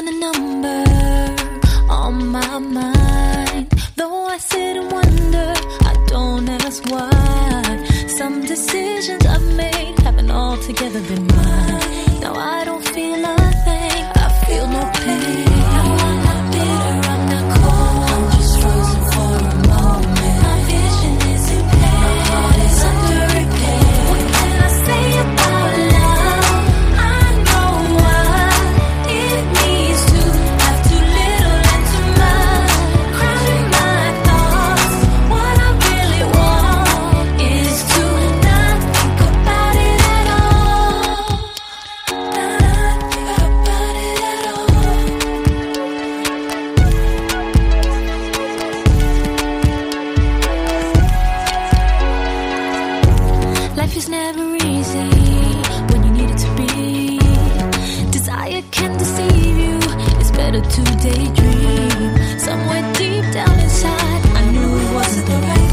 find a number on my mind. Though I sit and wonder, I don't ask why. Some decisions I've made haven't altogether been mine. Now I don't feel a thing, I feel no pain. No, I'm not bitter, I'm not cold, I'm just frozen for a moment. My vision is impaired, my heart is under repair. What can I say about love? I know why it needs to have too little and too much. Crowding my thoughts, what I really want is to not think about it at all. Not think about it at all. Life is never easy when you need it to be. Desire can deceive you, it's better to daydream. Somewhere deep down inside, I knew it wasn't the right